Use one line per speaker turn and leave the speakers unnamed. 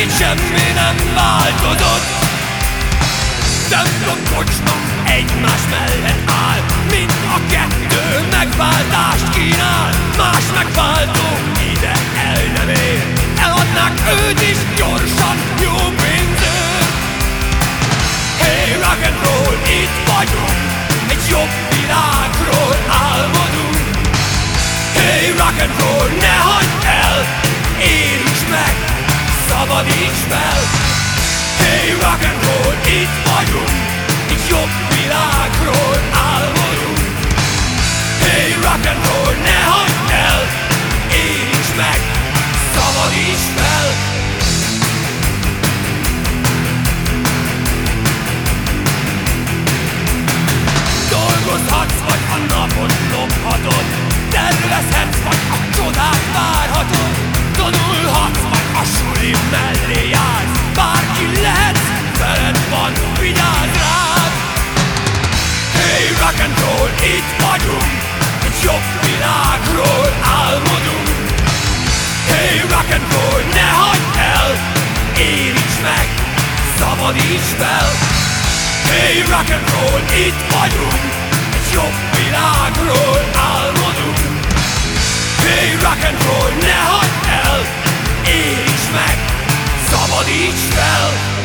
semmi nem változott. Templom kocsma egymás mellett áll, mint a kettő megváltást kínál. Más megváltó ide el nem ér, eladnák őt is gyorsan jó pénzért. Hey, rock and roll, itt vagyunk, egy jobb világról álmodunk. Hey, rock and roll, ne hagyd el, éríts meg, szabadíts fel. Hey, rock and roll, itt vagyunk, egy jobb világról álmodunk. Hey, rock and roll, ne hagyd el, éríts meg, szabadíts fel. Dolgozhatsz, vagy a napot lophatod, tervezhetsz, vagy a csodát várhatod. Tanulhatsz, vagy a suli mellé jársz, bárki lehetsz, veled van, vigyázz rád. Hey, rock and roll, itt vagyunk, egy jobb világról álmodunk. Hey, rock and roll, ne hagyd el, éríts meg, szabadíts fel. Hey, rock and roll, itt vagyunk, egy jobb világról álmodunk. Hey, rock and roll, ne hagyd el, éríts meg, szabadíts fel.